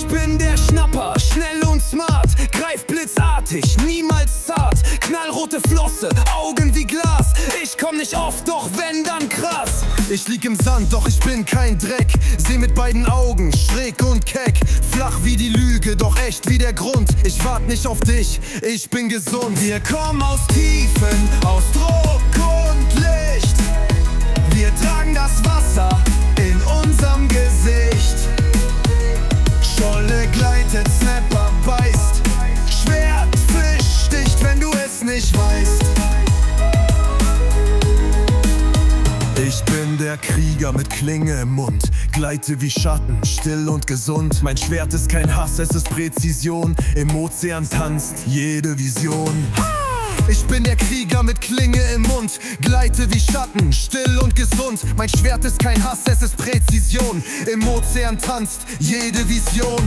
bin der Schnapper, schnell und smart, greif blitzartig, niemals zart. Knallrote Flosse, Augen wie Glas. Ich komm nicht oft, doch wenn, dann krass. Ich lieg im Sand, doch ich bin kein Dreck. Seh mit beiden Augen, schräg und keck. Flach wie die Lüge, doch echt wie der Grund. Ich wart nicht auf dich, ich bin gesund. Wir kommen aus Tiefen, aus Druck und Licht. Wir tragen das Wasser in unserem Gesicht. Scholle gleitet, Snapper beißt. Schwertfisch sticht, wenn du es nicht weißt. Ich bin der Krieger mit Klinge im Mund, gleite wie Schatten, still und gesund. Mein Schwert ist kein Hass, es ist Präzision. Im Ozean tanzt jede Vision. Ich bin der Krieger mit Klinge im Mund, gleite wie Schatten, still und gesund. Mein Schwert ist kein Hass, es ist Präzision. Im Ozean tanzt jede Vision.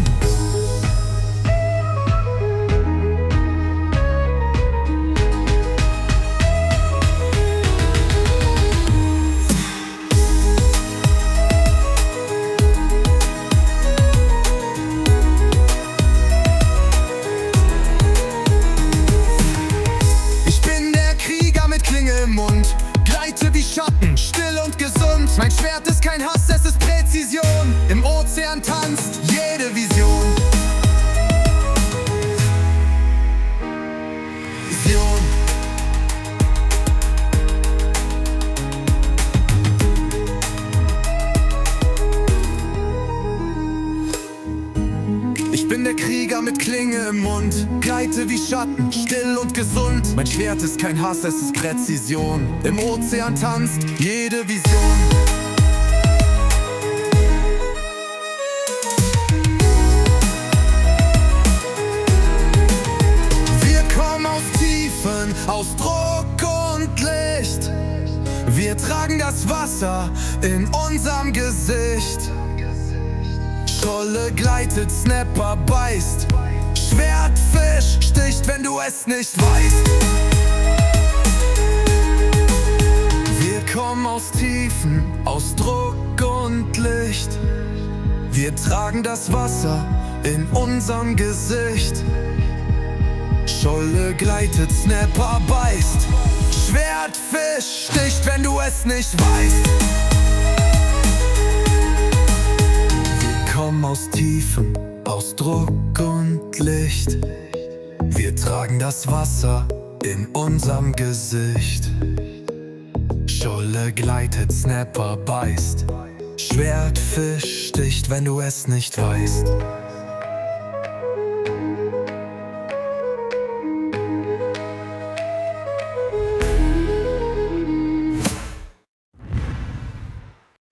Im Mund, gleite wie Schatten, still und gesund. Mein Schwert ist kein Hass, es ist Präzision. Im Ozean tanzt jede Vision. Ich bin der Krieger mit Klinge im Mund, gleite wie Schatten, still und gesund. Mein Schwert ist kein Hass, es ist Präzision. Im Ozean tanzt jede Vision. Wir kommen aus Tiefen, aus Druck und Licht. Wir tragen das Wasser in unserem Gesicht. Scholle gleitet, Snapper beißt. Schwertfisch sticht, wenn du es nicht weißt. Wir kommen aus Tiefen, aus Druck und Licht. Wir tragen das Wasser in unserem Gesicht. Scholle gleitet, Snapper beißt. Schwertfisch sticht, wenn du es nicht weißt. Aus Tiefen, aus Druck und Licht. Wir tragen das Wasser in unserem Gesicht. Scholle gleitet, Snapper beißt. Schwertfisch sticht, wenn du es nicht weißt.